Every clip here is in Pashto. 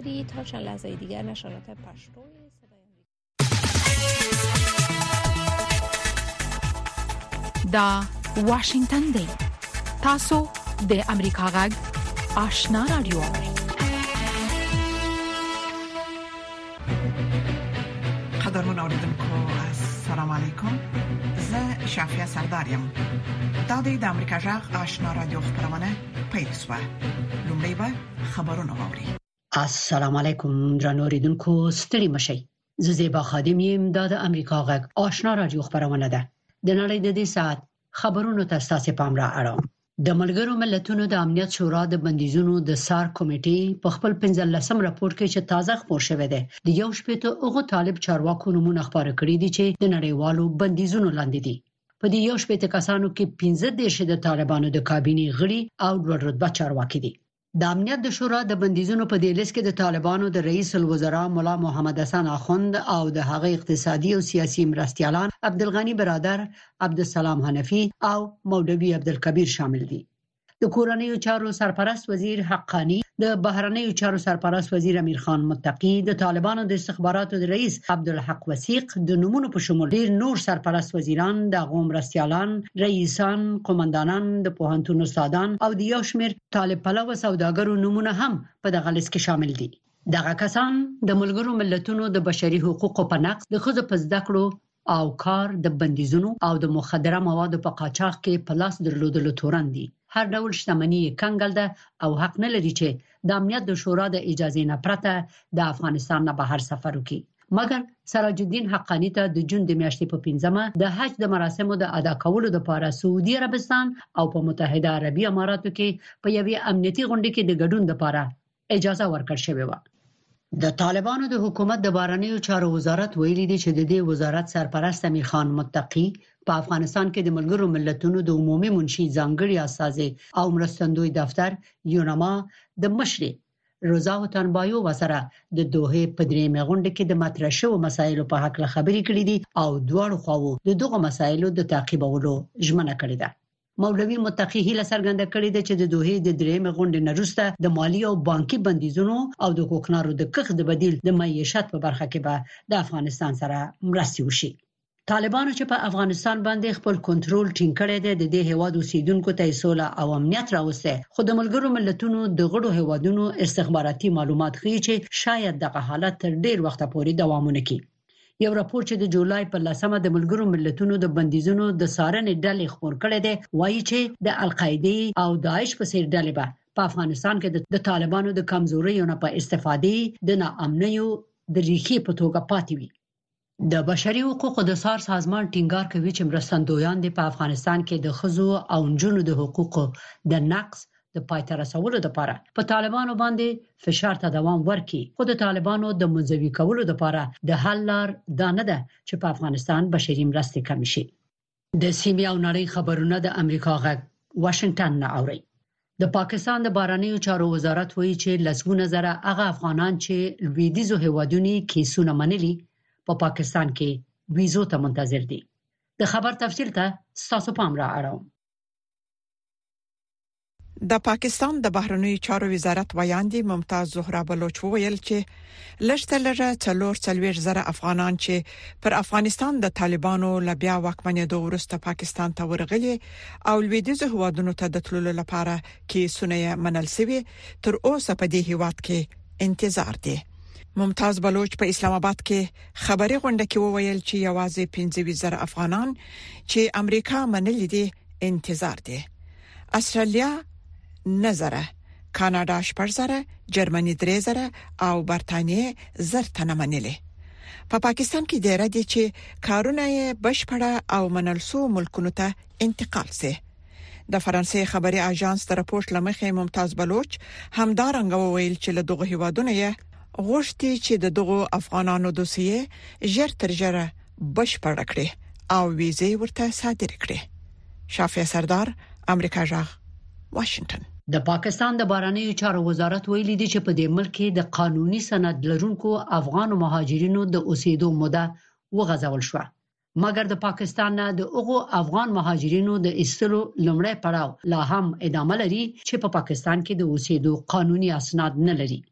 داری تا چند لحظه دیگر نشرات پشتو صدای دا واشنگتن دی تاسو د امریکا غږ آشنا رادیو قدرمن اوریدونکو السلام علیکم. زه شافیا سردارم. دا د امریکا غږ آشنا رادیو خبرونه پیل شوه. لومړی به خبرونه واوري. السلام علیکم درنو اوریدونکو ستړي مشئ. زه زیبا خادم یم. دا د امریکا غږ آشنا رادیو خبرونه ده. د نړۍ د دې ساعت خبرونو ته تاسو پام را اړوم. د ملګرو ملتونو د امنیت شورا د بندیزونو د سار کمیټې په خپل 15 راپور کې چې تازه خبر شوی دی د یو شپېته اوغه طالب چارواکو نمونه خبره کړې دي چې د نړیوالو بندیزونو لاندې دي. په دې یو شپېته کسانو کې 15 د طالبانو د کابینې غړي او لوړ رتبه چارواکي دي. د امنیت د شورا د بندیزونو په دې لیست کې د طالبانو د رئیس الوزرا مولا محمد حسن اخوند او د هغه اقتصادي او سیاسي مرستيالان عبدالغنی برادر، عبدالسلام حنفی او مولوی عبدالکبیر شامل دي. د کورنیو چارو سرپرست وزیر حقانی، د بهرنیو چارو سرپرست وزیر امیر خان متقی، د طالبانو د استخباراتو د رئیس عبدالحق وثیق د نمونه په شمول ډیر نور سرپرست وزیران، د غومرستيالان، رئیسان، قومندانان، د پوهنتون استادان او د یو شمېر طالب پلو سوداګرو نمونه هم په دغه لیست کې شامل دي. دغه کسان د ملګرو ملتونو د بشري حقوقو په نقض، د ښځو په زده کړو او کار د بندیزونو او د مخدره موادو په قاچاق کې په لاس درلودلو تورن دي. هر ډول شتمنۍ کنګل ده او حق نه لري چې د امنیت د شورا د اجازه نه پرته د افغانستان نه بهر سفر وکړي. مګر سراج الدین حقانی ته د جون د میاشتې په 15مه د حج د مراسمو د ادا کولو لپاره سعودي عربستان او په متحده عربی اماراتو کې په یوې امنیتي غونډه کې د ګډون لپاره اجازه ورکړل شوې و. د طالبانو د حکومت د بهرنیو چارو وزارت ویلي دی چې د دې وزارت سرپرست امیر خان متقی په افغانستان کې د ملګرو ملتونو د عمومي منشي ځانګړي استازي او مرستندوی دفتر یونما د مشري روزا وطنبایو وسره د دوحه په درېمه غونډه کې د مطرح شوو مسایلو په حق خبرې کړې دي او دواړو خواو د دغه مسایلو د تعقیبولو ژمنه کړې ده. مولوی متقی هیله څرګنده کړې ده چې د دوحه د درېمه غونډې نه وروسته د مالی او بانکي بندیزونو او د کوکنارو د کښت د بدیل د معیشت په برخه کې به د افغانستان سره مرستې وشي. طالبانو چې په افغانستان باندې خپل کنټرول ټینګ کړی دی، د دې هیواد اوسیدونکو ته سوله او امنیت راوسته، خو د ملګرو ملتونو د غړو هیوادونو استخباراتي معلومات ښیي چې شاید دغه حالت تر ډیر وخت پورې دوام ونکړي. یو راپور چې د جولای په 10مه د ملګرو ملتونو د بندیزونو د څارنې ډلې خبر کړی دی وایي چې د القاعده او داعش په څیر ډلې په افغانستان کې د طالبانو د کمزورۍ نه په استفادې د ناامنیو د ریښې په توګه پاتې وي. د بشري حقوقو د سار سازمان ټینګار کوي چې مرستندویان په افغانستان کې د ښځو او نجونو د حقوقو د نقض د پایته رسولو لپاره په طالبانو باندې فشار ته دوام ورکړي، خو د طالبانو د منځوي کولو لپاره د حل لار دا نه ده چې په افغانستان بشري مرستې کم شي. د سیمې او نړۍ خبرونه د امریکا غږ واشنگټن نه اوري. د پاکستان د بهرنیو چارو وزارت وایي چې لسګونه زره هغه افغانان چې لویدیځو هیوادونو کیسونه منلي په پاکستان کې ویزو ته منتظر دي. د خبر تفصیل ته تاسو پام را اړوم. د پاکستان د بهرنیو چارو وزارت ویاندې ممتاز زهرا بلوچ وویل چې لږ 40 زره افغانان چې پر افغانستان د طالبانو لبیا واکمنېدو وروسته پاکستان ته ورغلي او لویدیځ هوادونو ته د تللو لپاره کې سونه منل سوي تر اوسه په دې هیواد کې انتظار دي. ممتاز بلوچ په اسلام آباد کې خبري غونډه کې وویل چې یوازې 15 زره افغانان چې امریکا منلي دي انتظار دي. استرالیا نظره، کاناډا 8,000، جرمني 3,000 او برتانیې 1,000 تنه منلي. په پاکستان کې ډېر دي چې کارونه یې بشپړه او منل سو ملکونو ته انتقال سي. د فرانسې خبري اژانس د راپورټ لمخې ممتاز بلوچ همدارنګه وویل چې له دغه هیوادونو یې غوښتي چې د دغه افغانانو دوسیې ژر تر ژره بشپړ کړي او ویزې ورته صادر کړي. شافیا سردار، امریکا جغ، واشنگټن. د پاکستان د بهرنیو چارو وزارت ویلي دی چې په دې ملک کې د قانوني سند لرونکو افغان مهاجرینو د اوسېدو موده وغځول شو. مګر د پاکستان نه د اوغو افغان مهاجرینو د ایستلو لومړی پړاو لا هم ادامه لري چې په پاکستان کې د اوسېدو قانوني اسناد نه لري.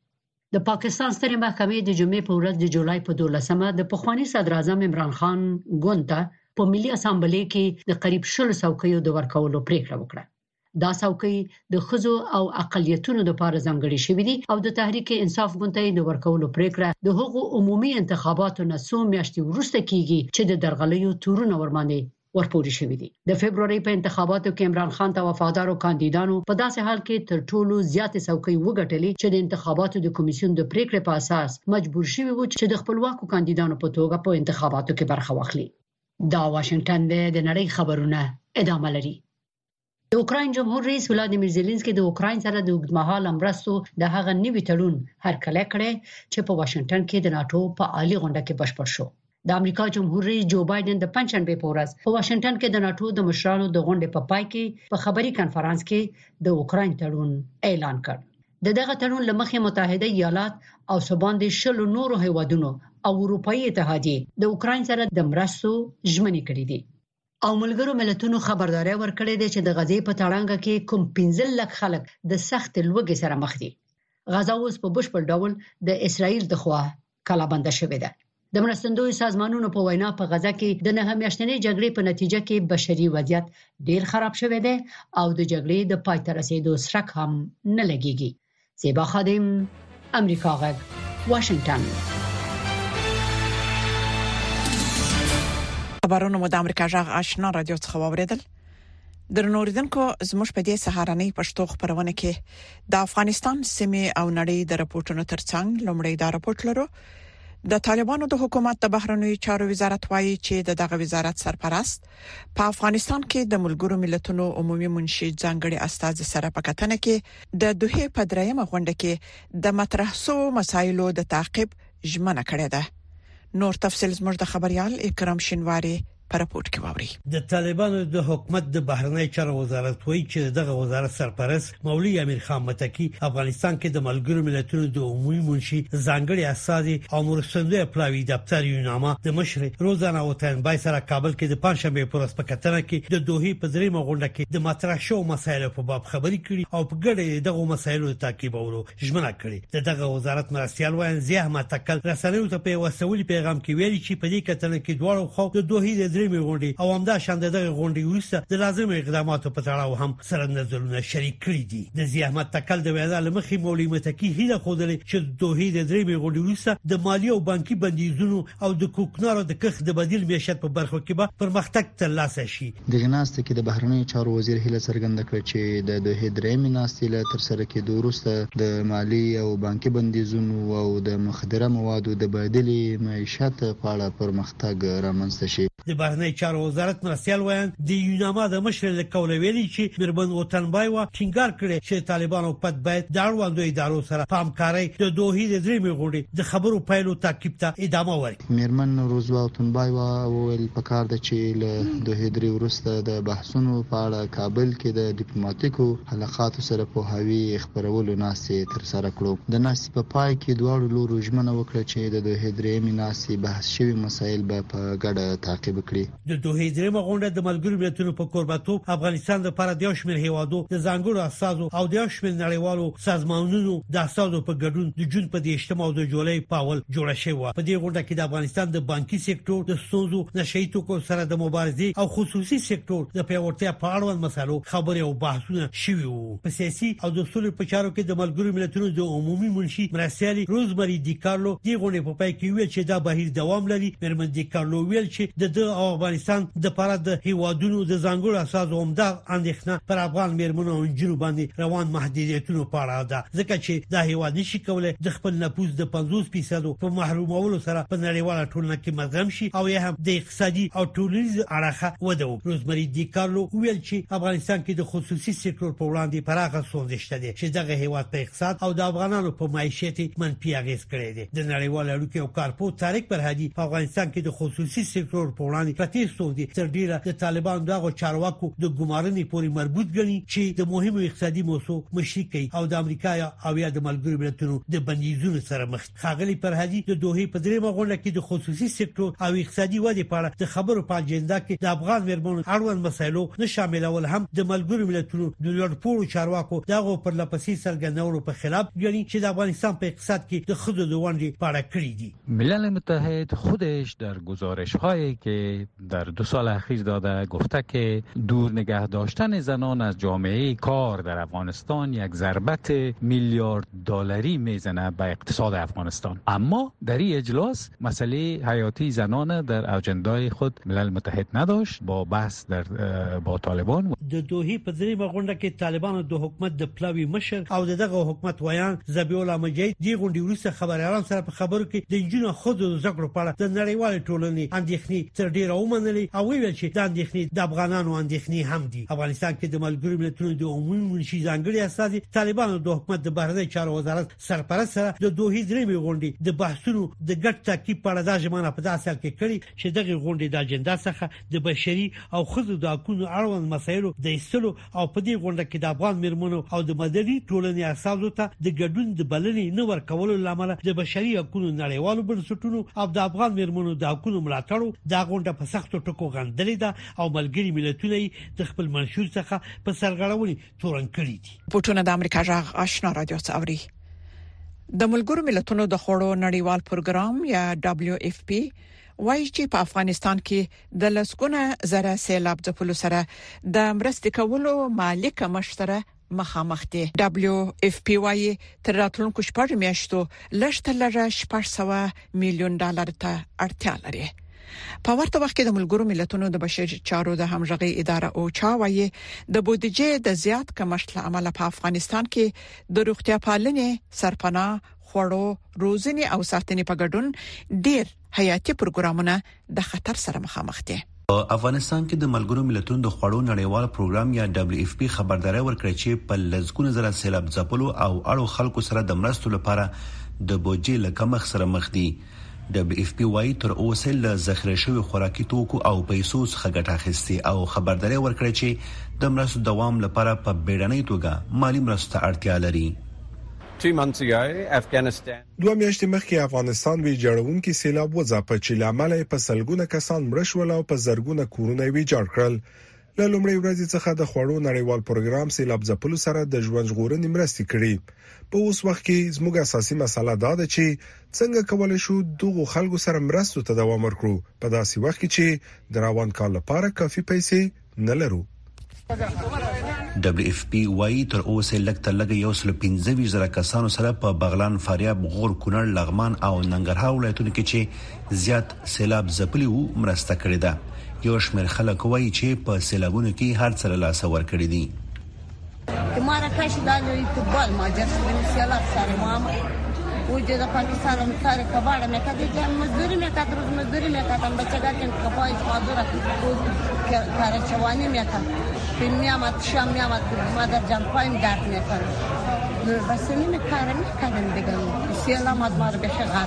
د پاکستان سترې محکمې د جمعې په ورځ د جولای په 12مه د پخوانی صدر اعظم عمران خان ګوند په ملي اسامبلې کې د قریب 100 څوکیو د ورکولو پریکړه وکړه. دا څوکۍ د خزو او اقلیتونو لپاره ځانګړي شوې دي او د تحریک انصاف ګوند ته د ورکولو پریکړه د هغو عمومي انتخاباتو نه څو میاشتې وروسته کیږي چې د درغلیو تورونه ورمانه ورپورې شوې دي. د فبرवरी په انتخاباتو کې عمران خان ته وفادارو کاندیدانو په داسې حال کې تر ټولو زیات څوکۍ وګټلې چې د انتخاباتو د کمیسیون د پریکړې په اساس مجبور شوی و چې د خپلواکو کاندیدانو په توګه په انتخاباتو کې برخه واخلي. دا واشنگټن د نړۍ خبرونه ادامه لري. د اوکراین جمهور رئیس ولادیمیر زيلنسکي د اوکراین سره د اوږدمهاله مرستو د هغه نوي تړون هرکلی کړی چې په واشنگټن کې د ناتو په عالی غونډه کې بشپړ شو. د امریکا جمهور رئیس جو بایدن د پنځشنبه په ورځ په واشنگټن کې د ناتو د مشرانو د غونډې په پای کې په خبري کانفرنس کې د اوکراین تړون اعلان کړ. دغه تړون لمخې متحده ایالات او سباندې شلو نورو هیوادونو او اروپאי اتحادیه د اوکراین سره د مرستو ژمنې کړې دي او ملګرو ملتونو خبرداري ورکړې ده چې د غزې په تړانګه کې کوم 15 لک خلک د سخت لوږې سره مخ دي. غزا اوس په بشپړ ډول د اسرائیل د خوا کلابند شوې ده. د مرستندوی سازمانونو په وینا په غزا کې د 9 میاشتنۍ جګړې په نتیجه کې بشري وضعیت ډیر خراب شوی دی او د جګړې د پای ته رسیدو سرک هم نه لګیږي. زیبا خادم، امریکا غږ، واشنگټن. خبرونه مو د امریکا غږ آشنا رادیو څخه واوریدل. درنوریدونکو زموږ په دې سهارنۍ پښتو خبرونه کې د افغانستان سیمه او نړۍ د راپورټونو ترڅنګ لومړی دا راپورټ لرو. د طالبانو د حکومت د بهرنیو چارو وزارت وايي چې دغه وزارت سرپرست په افغانستان کې د ملګرو ملتونو عمومي منشي ځانګړي استازي سره په کتنه کې د دوه په درېمه غونډه کې د مطرح شو مسایلو د تعقیب ژمنه کړې ده. نور تفصیل زموږ د خبريال اکرام شینواری پر راپورټ کې واوري. د طالبانو د حکومت د بهرنی چارو وزارت وایي چې دغه وزارت سرپرست مولوی امیر خان متکی افغانستان کې د ملګرو ملتونو د عمومي منشي ځانګړي استازي او مرستندوی پلاوی دفتر یوناما د مشر روزانه وطنبای سره کابل کې د پنځشنبه پر ورځ په کتنه کې د دوه په دریمه غونډه کې د مطرح شو مسایلو په باب خبري کړي او په ګډه دغه مسایلو تعقیبولو ژمنه کړې. دغه وزارت مرستيال وایي زیحمت تکل رسنیو ته په وسولي پیغام کې ویلي چې په دې کتنه کې دواړو خو د دوه د درېمې غونډې او همدا شاند دغه غونډې وروسته د لازم اقداماتو په تړاو هم سره نظرونه شریک کړي دي. د زیحمت تکل د وینا لمخې مولوی متکی هیله خوده چې دوه د درېمې غونډې وروسته د مالی او بانکي بندیزونو او د کوکنارو د کښ د بدیل معیشت په برخو کې به پرمختګ ترلاسه شي. د جناست کې د بهرنی چارو وزیر هیله څرګنده کړه چې د دوه درېمې ناستې له تر سره کې د وروسته د مالی او بانکي بندیزونو او د مخدره موادو د بدیل معیشت په اړه پرمختګ رامنځته شي. د بهرنی چارو وزارت مرستيال وایي د یوناما د مشر له قول ویلي چې مربن وطنبای و ټینګار کړي چې طالبانو په باید د اړوندو ادارو سره په همکارۍ د دوه د درېمې غونډې د خبرو پایلو تعقیب ته ادامه ورکړي. مرمن روزوا وطنبای و ویل پکار د چې له دوه درې ورسته د بحثونو په اړه کابل کې د ډیپلوماټیکو حلقاتو سره په هاوی خبرولو ناسې تر سره کړو. د ناسې په پای کې دواړو لورو ژمنه وکړه چې د دوه درېمې ناسې بحث شوی مسایل به په ګډه تعقیب کړي. د دوه درېمه غونډه د ملګرو ملتونو په کوربتوب افغانستان لپاره د یو شمېر هیوادو د ځانګړو اساسو او د یو شمېر نړیوالو سازمانونو د اساسو په ګډون د جون په 18 او د جولای په اول جوړه شوه. په دې غونډه کې د افغانستان د بانکي سکتور د ستونزو نشئی توکو سره د مبارزې او خصوصي سکتور د پیاوړتیا په اړه مسایلو خبرې او بحثونه شوي وو. په سیاسي او د سولې په چارو کې د ملګرو ملتونو د عمومي منشي مرستيالي روزمری دی کارلو د غونډې په پای کې ویل چې دا بهیر دوام لري. مرمن دی کارلو ویل چې د افغانستان د پاره د هیوادونو د ځانګړو اساسو عمده اندېښنه پر افغان میرمنو او نجونو باندې روان محدودیتونو په اړه ده، ځکه چې دا هیواد نشي کولای د خپل نفوذ د 50% په محرومولو سره په نړیواله ټولنه کې مدغم شي او یا هم د اقتصادي او ټولنیز اړخه وده وکړي. روزمری دی کارلو ویل چې افغانستان کې د خصوصي سکتور په وړاندې پراخه ستونزې شته دي چې دغه هیواد په اقتصاد او د افغانانو په معیشت منفي اغیز کړی دی. د نړیوال اړیکو او کارپو طارق برهادي په افغانستان کې د خصوصي سکتور په وړاندې باندې پرتی ستوندي تر ډیره د طالبان دغه چارواکو د ګمارنې پورې مربوط ګڼي چې د مهمو اقتصادي موضوع مشري کوي او د امریکا او یا د ملګرو ملتونو د بندیزونو سره مخ خاغلی فرهادي د دوه په درېمه غونډه کې د خصوصي سکتور او اقتصادي ودې په اړه د خبرو په اجنډا کې د افغان مرمنو اړوند مسایلو نه شاملول هم د ملګرو ملتونو د لوړپوړو چارواکو دغه پر لپسې سرګنورو په خلاف ګڼي چې د افغانستان په اقتصاد کې د خود د ونډې پاړه کړی دي. ملل متحد خودش در گزارش‌هایی که در 2 سال اخیر داده گفته که دور نگه داشتن زنان از جامعه کار در افغانستان یک ضربت میلیارد دلاری میزنه به اقتصاد افغانستان. اما در این اجلاس مسئله حیاتی زنان در اجندای خود ملل متحد نداشت با بحث با طالبان. د دوه په دریمه غونډه کې طالبانو د حکومت د پلاوی مشر او دغه حکومت ویان ذبیح الله مجید دی غونډې وروسته خبريالان سره په خبرو کې د انجینو خود د زګړو په اړه د نړیوال ټولنې اندېښنې تر ډیره ومنلې او ویل چې د اندېښنې د افغانانو اندېښنې هم دي. افغانستان کې د ملګرو ملتونو د عمومي منشي ځانګړي استازي طالبانو د حکومت د بهرنی چارو وزارت سرپرست سره د دوه دریمه غونډې د بحثونو د ګډ تاکید په اړه د ژمنه په داسې حال کې کړی چې دغه غونډې د اجنډا څخه د بشري او خزو د حقوقو اړوند مسایلو د ایستلو او په دې غونډه کې د افغان مرمنو او د مدني ټولنې اساسو ته د ګډون د بلنې نه ورکولو لامل د بشري حقوقو نړیوالو بنسټونو او د افغان مرمنو د حقوقو ملاتړ د غونډه په سختو ټکو غندلې ده او ملګری ملتونه د خپل منشور څخه په سرغړونې تورن کړی دي. پټونه د امریکا جغ آشنا رادیو څاوري. د ملګرو ملتونو د خوړو نړیوال پروګرام یا WFP وایي چې په افغانستان کې د لسګونه زره سیلاب ځپلو سره د مرستې کولو مالک مشتره مخامخ دي. WFP وایي تر راتلونکو 4 میاشتو لږترلږه 600 میلیون ډالر ته اړتیا لري. په ورته وخت کې د ملګرو ملتونو د بشري چارو د همغږي اداره او چا وایي د بودیجې د زیات کمښت له امله په افغانستان کې د روغتیا پالنې سرپناه خوړو روزنې او ساتنې په ګډون ډېر حیاتي پروګرامونه د خطر سره مخامخ دي. افغانستان کې د ملګرو ملتونو د خوړو نړیوال پروګرام یا WFP خبرداري ورکړه چې په لږونه زره سیلاب ځپلو او اړو خلکو سره د مرستو لپاره د بودیجې له کمښت سره مخ دي. WFP وايي تر اوسه له ذخیره شوی خوراکي توکو او پیسو څخه ګټه اخیستي او خبرداري ورکړه چې د مرستو دوام لپاره په بیړنۍ توګه مالی مرستو اړتیا لري. 2 میاشتې مخکې افغانستان وی جوړونکي سیلاب وځاپه چې لامل په سلګونه کسان مړ شول او په زرګونه کورونه وی جوړ کړل. له لومړۍ ورځې څخه د خوړو نړیوال پروګرام سیلاب ځپلو سره د ژوند ژغورنې مرستې کړې. په اوس وخت کې زموږ اساسي مسله دا ده چې څنګه کولای شو دغه خلکو سره مرستو ته دوام ورکړو په داسې وخت کې چې د روان کال لپاره کافي پیسې نه لرو. WFP وايي تر اوسه لږ 115,000 کسانو سره په بغلان، فاریاب، غور، کونړ، لغمان او ننګرهار ولایتونو کې چې زیات سیلاب ځپلي وو مرسته کړې ده. یو شمېر خلک وایي چې په سیلابونو کې هر څه له لاسه ورکړي دي. Marrakesh daļu futbol maçı siyalak sarı mama. Ucada Pakistan'ın sarı kabara mekadece mezuri mekadruz mezuri mekadam bachagatin kapay mazura Karaçavani mekat. Filmiyamat şamyamat madar jampayım dert mekat. Basını mekarım mekadam degan. Siyalamat mar beşagat.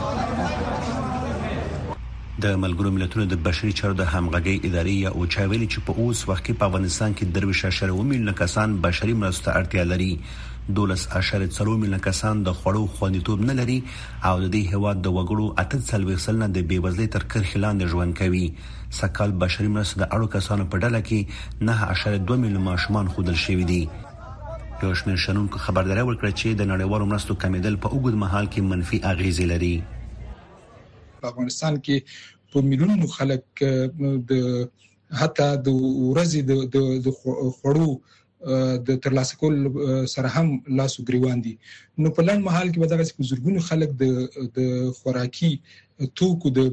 د ملګرو ملتونو د بشري چارو د همغږي ادارې یا اوچا ویلي چې په اوس وخت کې په افغانستان کې 2.8 میلیون کسان بشري مرستو اړتیا لري. 12.4 میلیون کسان د خوړو خوندیتوب نه لري او د دې هواد د وګړو 48% د بیوزلۍ تر کرښې لاندې ژوند کوي. سکهال بشري مرستو د اړو کسانو په ډله کې 9.2 میلیون ماشومان خودل شوي دي. یو شمېر شنونکو خبرداري ورکړه چې د نړیوالو مرستو کمیدل په اوږد مهال کې منفي اغیزې لري. په افغانستان کې په میلیونونو خلک د حتی د ورځې د خوړو د ترلاسه کول سره هم لاسو ګریوان دي. نو په لنډ مهال کې به دغه زرګونو خلک د خوراکي توکو د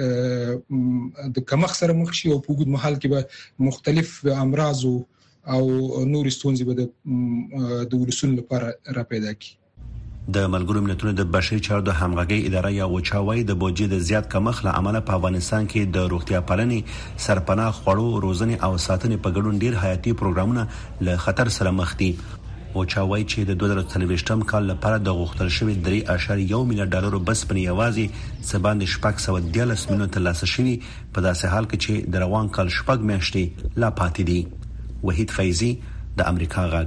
کمښت سره مخ شي او په اوږد مهال کې به مختلف امراض او نور ستونزې به د ولسونو لپاره را پیدا کړي. د ملګرو ملتونو د بشري چارو د همغږي اداره یا اوچا وايي د بودیجې د زیات کمښت له امله په افغانستان کې د روغتیا پالنې سرپناه خوړو روزنې او ساتنې په ګډون ډیر حیاتي پروګرامونه له خطر سره مخ دي. اوچا وایي چې د 2023م کال لپاره د غوښتل شوی 3.1 میلیارډ ډالر بس په یوازې سباند 613 میلیون ترلاسه شوی په داسې حال کې چې د روان کال شپږ میاشتې لا پاتې دي. وحید فیضی د امریکا غږ.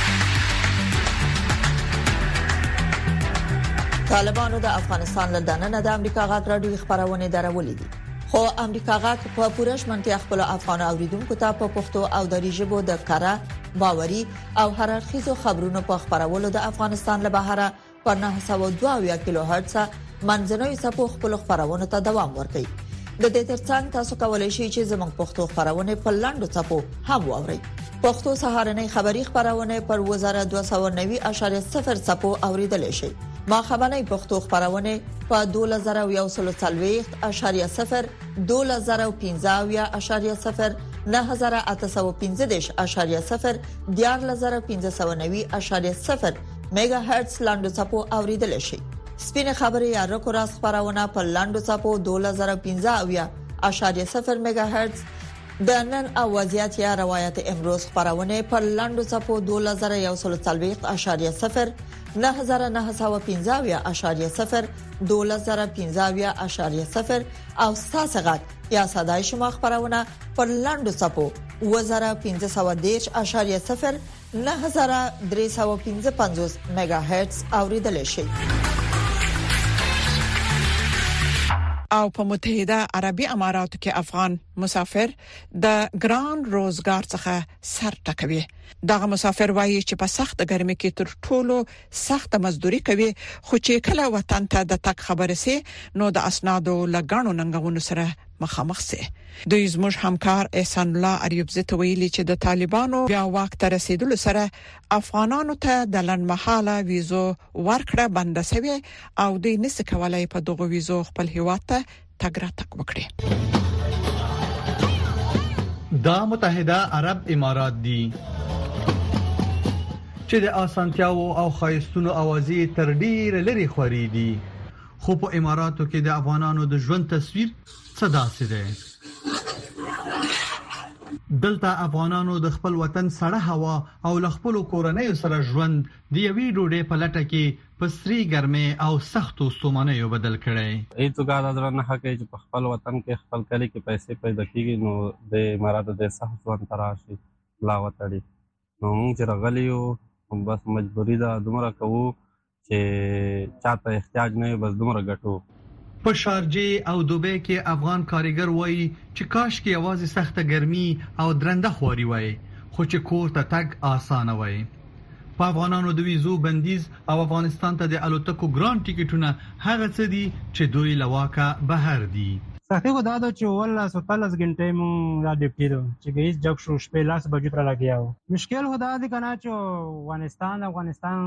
طالبانو د افغانستان له دننه د امریکا غږ راډیو خبرونه درولې دي. خو امریکا غږ په پوره شمنتیا خپل افغان اوریدونکو ته په پښتو او دری ژبه د کاره باوري او هررخیزو خبرونو په خبرولو د افغانستان له بهره په 902 کیلو هرتز منځنوي څپو خپل خبرونه ته دوام ورکړي. د دې ترڅنګ تاسو کولای شئ چې زموږ پښتو خبرونه په لاندو څپو هم واورئ. پښتو سهارنۍ خبری خبرونه پر 2290.0 څپو اوریدل شي. ما خبرنۍ پښتو خبرونه په 2140.0 2015.0 9815.0 14590.0 میگا هرتز لاندو څپو اوریدل شي. سپینه خبري یا رکو راس خبرونه په لاندو څپو 2015.0 میگا هرتز د نن اوازيات یا روایت امروز خبرونه په لاندو څپو 2140.0 9915.0 2015.0 او ساسغت یا صداي شما خبرونه په لاندو څپو 1510.0 9355 میگا هرتز اوریدل شي. او په متحده عربي اماراتو کې افغان مسافر د ګران روزګار څخه سر ټکوي. دغه مسافر وایي چې په سخت ګرمۍ کې تر ټولو سخت مزدوري کوي، خو چې کله وطن ته د تک خبره سي نو د اسنادو لګانو ننګونو سره مخامخ سي. دوی زموږ همکار احسان الله اریوبزی ته ویلي چې د طالبانو بیا واک ته رسیدلو سره افغانانو ته د لنډمحاله ویزو ورکړه بند شوی او دوی نس کولای په دغه ویزو خپل هیواد ته تګ راتګ وکړي. دا متحده عرب امارات دي چې د اسانتیاو او خایستونو اوازې تر ډیر لري خوري دي، خو په اماراتو کې د افغانانو د ژوند تصویر صدا سي. دلته افغانانو د خپل وطن سړه هوا او خپل کورنۍ سره ژوند د یوې ډوډۍ په لټه کې پسري ګرمه او سختو ستومانیو بدل کړي. ایتوګه د درنه حق چې په خپل وطن کې خپل کلی کې پیسې پیدا کیږي نو د امارات د سخت ژوند تراشي لا وتړي. نو موږ چې راغلیو بس مجبوری ده دومره کوو چې چاته احتیاج نه بس دومره ګټو. په شارجه او دوبۍ کې افغان کارګر وایي چې کاش کې आवाज سخته ګرمي او درنده خوري وای، خو چې کور ته تګ آسان وای. په افغانانو د ویزو بندیز او افغانستان ته د الوتکو ګران ټیکټونه هغه څه دي چې دوی لواکه بهر دي. سختی کو دادو چې والله 17 غنټې مو را ډیپټیدو چې هیڅ جګ شو شپې لاس بجو تر لګیاو. مشکل خدا دې کنه چې افغانستان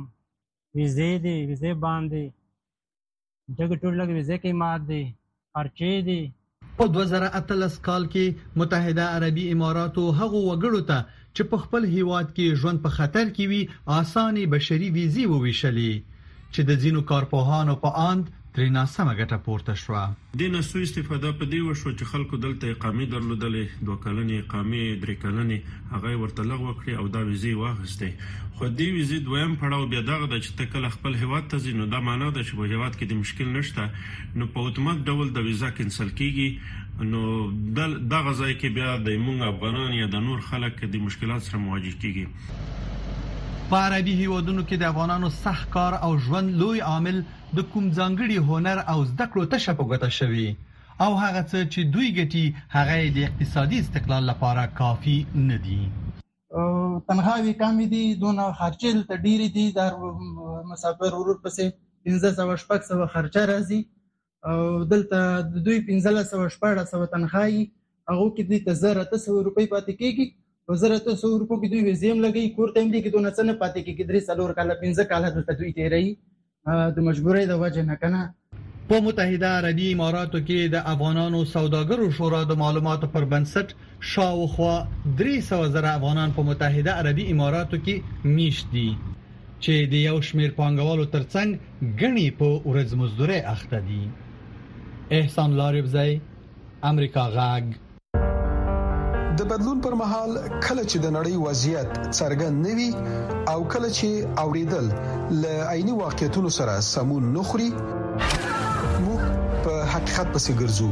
ویزه باندې دغه ټول لګ ویزه کې مات دي خرچې دي. په 2013 کال کې متحده عربي اماراتو هغه وګړو ته چې په خپل هیواد کې ژوند په خطر کې وي آساني بشري ویزې وویشلې چې د ځینو کارپوهانو په اند ترې ناسمه ګټه پورته شوه. دینه سو استفاده په دی وشو چې خلکو دلته اقامې درلودلې 2 کلنې اقامې 3 کلنې هغه ورته لغوه کړې او دا ویزې واغستې. خو دې ویزې دویم پړاو بیا دغه د چې تکل خپل هیواد ته ځینو دا معنی ده چې په هیواد کې د مشکل نشته نو په اتومات ډول د ویزا کینسل کیږي. نو دغه ځای کې بیا د موږ افغانان یا د نور خلک د مشکلات سره مواجه کیږي. په عربي هیوادونو کې د افغانانو سخت کار او ژوند لوی عامل د کوم ځانګړي هنر او زده کړو ته شپږه شوی او هغه څه چې دوی ګټي هغه د اقتصادي استقلال لپاره کافي نه دي. تنخواهي کم دي، دونه خرچې ته ډېر دي، د مسافر ورور پسې 1500 خرچه راځي او دلته دوی 1500 تنخواهي هغه کې د 1300 روپۍ پاتې کیږي. 1300 روپۍ کې دوی وزیم لګي کور ته دې کې دونه څه نه پاتې کیږي. 3 کال 15 کال دلته دوی تیري د مجبورۍ د وجه نه کنه. په متحده عربي اماراتو کې د افغانانو سوداګرو شورا د معلوماتو پر بنسټ شاوخوا 300,000 افغانان په متحده عربي اماراتو کې میشت دي چې د یو شمېر پانګوالو ترڅنګ غني په ورځ مزدوري اخته دي. احسان الله اریوبزی، امریکا غږ. د بدلون پر مهال کله چې د نړۍ وضعیت څرګند نوي او کله چې اوریدل ل عیني واقعیتونو سره سمون نخري موږ په حقیقت پسې ګرځو.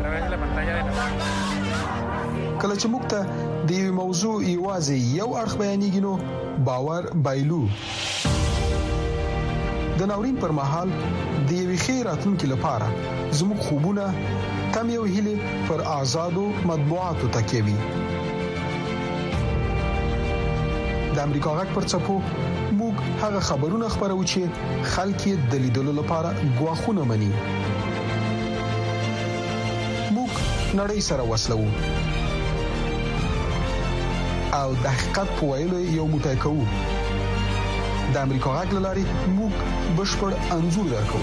کله چې موږ ته د یو موضوع ایوازي یو اړخ بیانېږي نو باور بایلو. د ناورین پر مهال د یوې خیراتونکو لپاره زموږ خوبونه تم یو هیله پر آزادو مطبوعاتو تکیوي. د امریکا غږ پر چپو موږ هغه خبرونه خبرو چې خلک د لیدلو لپاره غواخونه مني. موږ نړۍ سره وصلو او د حقیقت په ویلو یو موټی کوو. د امریکا غږ لاري موږ بشپړ انځور درکو.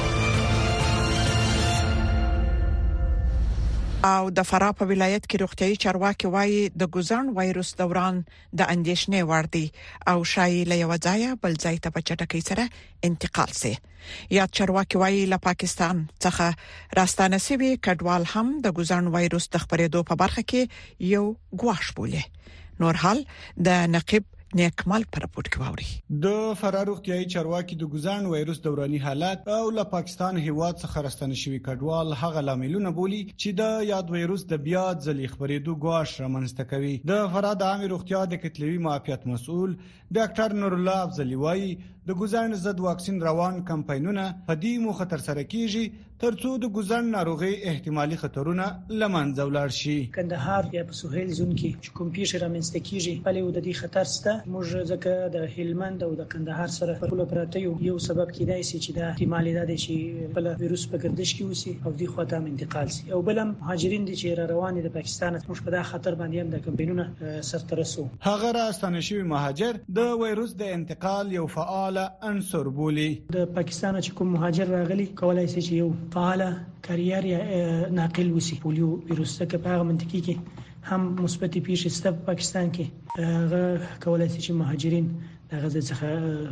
او د فراه په ولایت کې روغتيایي چارواکي وایي د ګوزن وایروس دوران د اندېښنې وړ دی او شایي له یو ځای بل ځای ته په چټکۍ سره انتقال شي. یا چارواکي وایي له پاکستان څخه راستانه شوی کډوال هم د ګوزن وایروس د خپرېدو په برخه کې یو ګواښ بولي. نور حال د نقيب نیکمل پر راپورټ کې ووري. د فراه روغتيایي چارواکي د ګوزن وایروس دوراني حالت او له پاکستان هیواد څخه راستنه شوی کډوال هغه لاملونه بولی چې د یاد وایروس د بیا ځلې خبرېدو ګواښ رامنځته کوي. د فراه د عامه روغتیا د کتلوي معافیت مسؤل ډاکټر نور الله افضلی وایي د ګوزن ضد واکسین روان کمپاینونه په دې موخه تر سره کیږي ترڅو د ګوزن ناروغي احتمالي خطرونه لمنځه ولاړ شي. کندهار یا په سهیل زون کې چې کوم پیښه رامنځته کیږي په لور د دې خطر سته. موږ ځکه د هلمند او د کندهار سره په خپل پراته یو سبب کیدای شي چې د احتمالي ده چې بل وایروس په ګردش کې وسی او د خواته انتقال شي. او بلم مهاجرین دي چې روان دي د پاکستان موږ په دا خطر باندې هم د کمپاینونو سره رسو. هغه راستنه شوی مهاجر د وایروس د انتقال یو فعال عنصر بولی. د پاکستان چې کوم مهاجر راغلي کولای شي چې یو فعال کاریار یا ناقل وسی پولیو وایروس څخه په هغه منطقه کې هم مثبت پیښې سته په پاکستان کې هغه کولای شي چې مهاجرین هغه څخه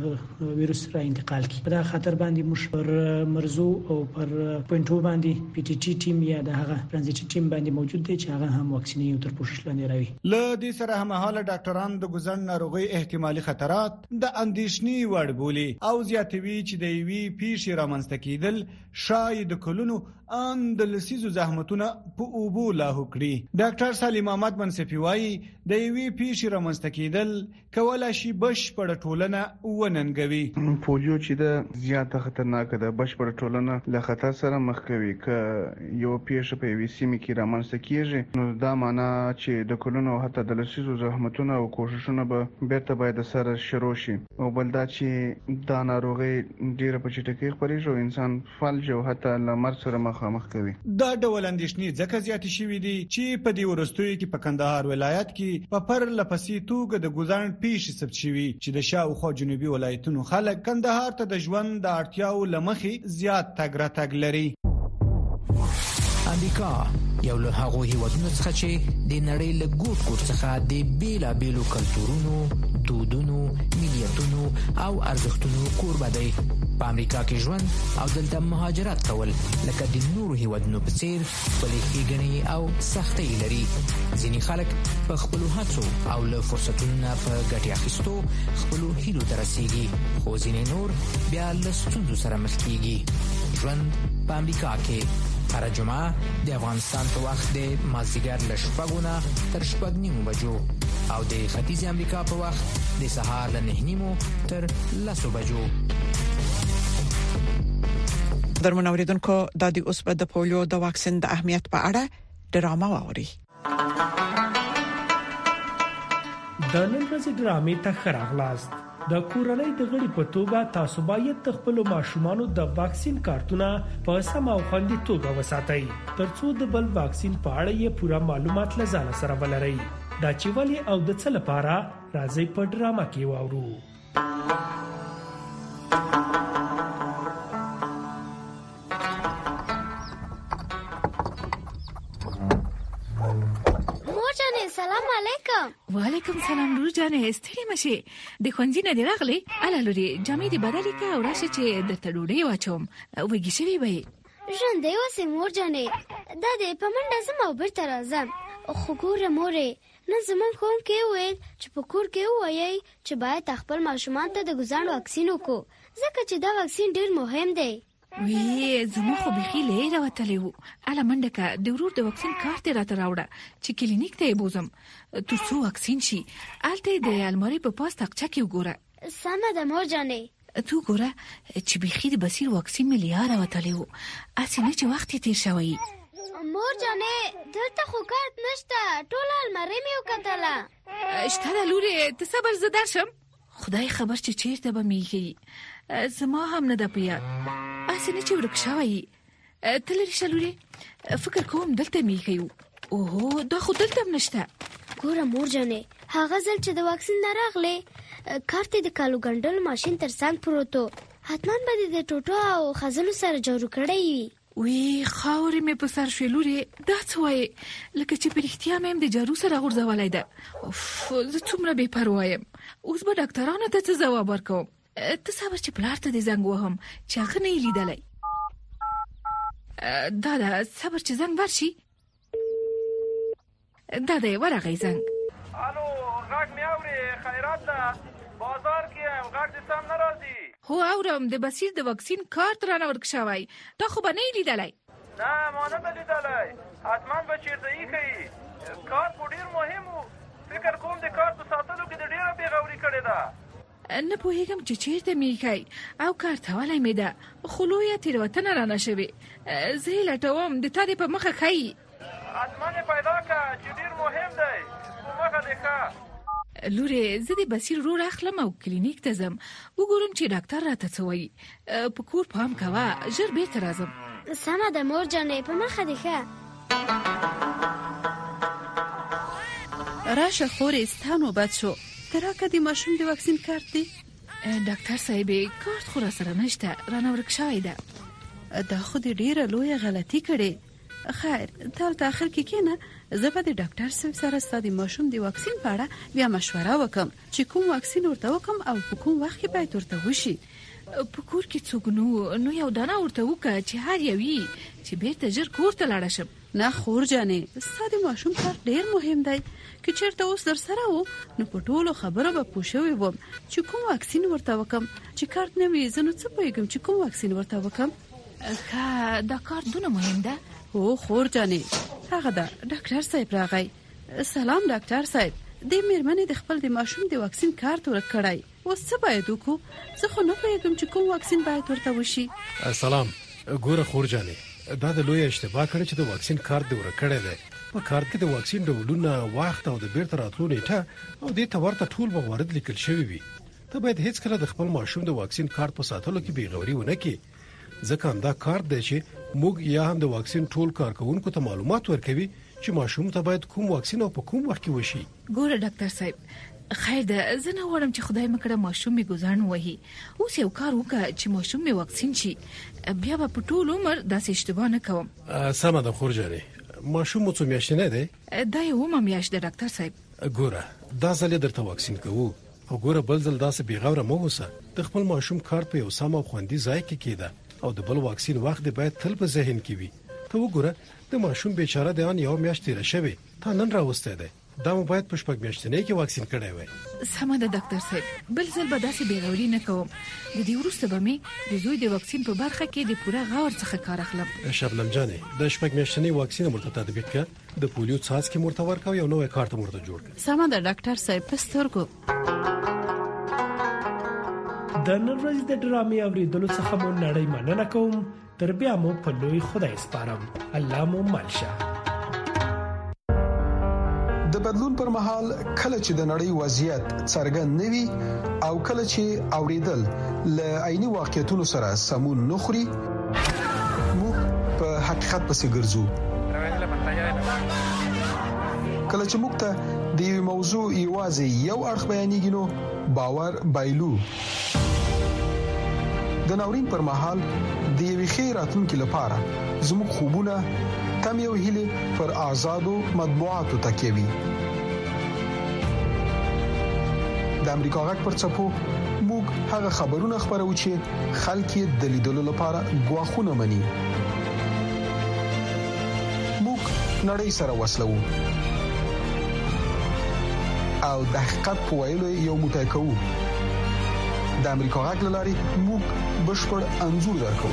وایروس را انتقال کړي. په دا خطر باندې موږ پر مرزو او پر پوینټو باندې پی ټی ټی ټیم یا د هغه ترانزیت ټیم باندې موجود دي چې هغه هم واکسیني او تر پوښښ لاندې راوي. ل دې سره هم حاله ډاکټران د ګوزن ناروغي احتمالي خطرات د اندېښنې وړ بولي او زیاتوي چې د یوې پیښې رامنځته کېدل شاید د کلونو اندلسیزو زحمتونه په اوبو لاهو کړي. ډاکټر سلیم احمد منصفي وایي د یوې پیښې رامنځته کېدل کولای شي بشپړ ټولنه وننګوي. پولیو چې د زیاته خطرناک ده بشپړ ټولنه له خطر سره مخ کوي. که یو پیښه په وی سیمه کې رامنځته کیږي نو دا معنی چې د کلونو حتی د لسیزو زحمتونه او کوششونه به بیرته باید سره شروع شي او بل دا چې دا ناروغي ډیره په چټکۍ خپرېږي او انسان فلج او حتی لمر سره مخامخ کوي. دا ډول اندېښنې ځکه زیات شوې دي چې په دې ورستوي کې په کندهار ولایت کې په پر لپسې توګه د ګوزن پیښې ثبت شوې چې د شاوخوا جنوبي ولایتونو خلک کندهار ته د ژوند د اړتیاو لمخې زیات تګ راتګ لري. امریکا یو له هغو هیوادونو څخه چې د نړۍ له ګوټ ګوټ څخه د بیلابیلو کلتورونو، دودونو، ملیتونو او ارزښتونو کوربه دی. په امریکا کې ژوند او دلته مهاجرت کول لکه د نورو هیوادونو په څیر خپلې ښېګڼې او سختۍ لري. ځینې خلک په خپلو هڅو او له فرصتونو نه په ګټې اخیستو خپلو هیلو ته رسیږي، خو ځینې نور بیا له ستونزو سره مخ کیږي. ژوند په امریکا کې هر جمعه د افغانستان په وخت د مازدیګر له 6 تر 6:30 بجو او د ختیځ امریکا په وخت د سهار له 9:30 تر 10 بجو. درمن اوریدونکو د دې اوس په د پولیو د واکسین د اهمیت په اړه ډرامه واوري. د نن ورځې ډرامې ته خراغلاست. د کورنۍ د غړي په توګه تاسو باید خپل ماشومانو د واکسین کارتونه په سم او خوندي توګه وساتئ ترڅو د بل واکسین په اړه یې پوره معلومات لزان سره ولرئ. دا چې ولې او د څه لپاره راځي په ډرامه کې واورو. وعلیکم سلام لور جانې ستړي مشي د خونځي نه دی راغلي اله لوري جامې دې بدلې کا او راشه چې د تډوډۍ واچوم وګی شوی به ژوندې وسې مور جانې دا دې په منډه زما بیرته راځم خو ګوره مورې نن زمون ښوونکی وویل چې په کور کې ووایئ چې باید خپل ماشومان ته د ګزاڼ واکسین وکړو ځکه چې دا واکسین ډېر مهم دی. وی زما خو بخي لې راوتلې وو اله منډه کا د ورور د واکسین کارت راته راوړه چې کلینیک ته بوزم ترڅو واکسین شي. الته د الماری په پاس تاقچه کې وګوره. سمه ده مور جانې. تو ګوره چې بخي د بصیر واکسین مې لیا راوتلې وو اسینه چې وخت تیر شوی. مور جانې دلته خو کارت نشته ټول الماری مې وکتله. شته لوري ته صبر زده شم خدای خبر چې چیرته به میږي زما هم نه د پیاد اسنه چې ورک شوی تلری شلوري فکر کوم دلته میږي. اوه دا خو دلته نشته. ګوره مور جانې هغه ځل چې د واکسین نه راغله کارت د کالو ګندل ماشين تر څنګ پروتو حتمان به د ټوټو او خزلو سره جوړ کړی وي. وی خاورې مې په سر شلوري دا څه وای لکه چې په اړتیا مې د جارو سره غورځولای ده. اوف زه څومره بے پروا یم اوس به ډاکټرانو ته څه ځواب ورکوم. ته صبر چې پلار ته د زنګ وهم چې هغه نه لیدلای. دا صبر چې زنګ ورشي. دا ورغی زنګ. الو غږ مې اوري خیرات ده بازار کې یم غږ دې سم نه راځي. هو اورم د بصیر د واکسین کارت رانه ورکښوي تا خو به نه لیدلای. نه ما نه لیدلای حتما به چیرته یې کوي کارت ډیر مهم وو فکر کوم د کارت ساتلو کې د ډیره پیغوري کړې ده. نه پوهیږم چې چیرته میږي او کارت حواله مې ده خو لویه تیروتنه رانه شوی زه لټوم د تارې په مخه خی. حتما پیدا کا چې ډیر مهم دی په مخه ده ښه. لوري زه د بصیر رور اخلم او کلینیک ته ځم وګورم چې ډاکټر راته څه وایي. په کور پام کوه ژر بیرته راځم. سمه ده مور جانې په مخه ده ښه. راشه خورې ستا نوبت شو تراکه د ماشوم د واکسین کارت دی. ډاکټر صاحب کارت خو را سره نشته رانه ورک شوی ده. دا خو د ډیره لویه غلطي کړې. خیر ته تاخر کې کینه زه به د ډاکټر صاحب سره ستاسو د ماشوم د واکسین په اړه بیا مشوره وکم چې کوم واکسین ورته وکم او په کوم وخت کې باید ورته وشي. په کور کې څوک نو یو دانه ورته وکړه چې هر یوي چې بیرته ژر کور ته لاړ شم. نه خور جانې ستاسو د ماشوم کار ډیر مهم دی که چیرته اوس در سره وو نو په ټولو خبره به پوښوي وم چې کوم واکسین ورته وکم چې کارت نه وي زه نو څه پوهیږم چې کوم واکسین ورته وکم. که دا کار دونه مهم ده. او خور جانې هغه دا ډاکټر صاحب راغی. سلام ډاکټر صاحب د میرمنې د خپل د ماشوم د واکسین کارت ورک کړای اوس څه باید وکړو زه خو نه پوهیږم چې کوم واکسین باید ورته وشي. سلام ګوره خور جانې دا د لوی اشتباه کړی چې د واکسین کارت دی ورک کړی دی. په کارت کې د واکسین ډولونه وخت او د بیرته راتلو نیټه او د تورته ټول موارد لیکل شوی وي. ته باید هیڅ کله د خپل ماشوم د واکسین کارت په ساتلو کې بیغوري ونه کړې ځکه دا کارت دی چې موږ یا هم د واکسین ټول کارکونکو ته معلومات ورکوي چې ماشوم ته باید کوم واکسین او په کوم وخت کې وشي. ګوره ډاکټر صاحب خیر ده زه نه غواړم چې خدای مکړه ماشوم می ګزارن وهي اوس یو کار وکړه چې ماشوم می واکسین شي بیا به په ټول عمر داسې اشتباه نه کوم. سمه ده خور جانې ماشوم مو څو میاشتې نه دی؟ دا یو میاشت ده ډاکټر صاحب. ګوره دا ځل درته واکسین کوو او ګوره بل ځل داسې بیغوره مو وسه د خپل ماشوم کارت په یو سم او خوندي ځای کې کېده او د بل واکسین وخت باید تل په ذهن کې وي. ته وګوره د ماشوم بیچاره د ان یو میاشت تیر شوی تا نن راوسته ده دا مو باید په شپږ میاشتې کې واکسین کړی وای. سمه ده ډاکټر صاحب بل ځل به داسې بیغوري نه کوم. د دې وروسته به مې د زوی د واکسین په برخه کې د پوره غور څخه کار اخلم. شبنم جانې د شپږ میاشتې واکسین مرته تطبیق کړه د پولیو څاڅکي مرته ورکاو یو نوې کارت مرته جوړ کړ. سمه ده ډاکټر صاحب پسترګو د نن ورځې د ډرامې اوریدلو څخه مو نړۍ مننه کوم تر بیا مو په لوی خدای سپارم الله مو مالشه. د بدلون پر مهال کله چې د نړۍ وضعیت څرګند نوي او کله چې اوریدل ل عیني واقعیتونو سره سمون نخري موږ په حقیقت پسې ګرځو. کله چې موږ ته د یو موضوع ایوازي یو اړخ بیانېږي نو باور بایلو. د ناورین پر مهال د یوې خیراتونکو لپاره زموږ خوبونه تم یو هیله پر آزادو مطبوعاتو تکیوي. د امریکا غږ پر چپو موږ هغه خبرونه خبرو چې خلک د لیدلو لپاره غواخونه مني. موږ نړۍ سره وصلو او د حقیقت په ویلو یو متکو د امریکا غږ لاري موږ بشپړ انزور درکو.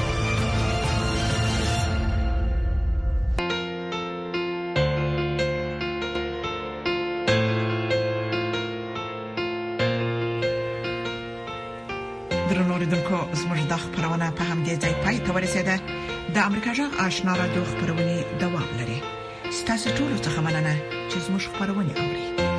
درنوریدونکو زموږ د خبرونه په همدې ځای پای ته ورسیده. د امریکا جغ آشنا رادیو خبرونه دوام لري. ستاسو ټول څه مننه چې زموږ خبرونه اوري.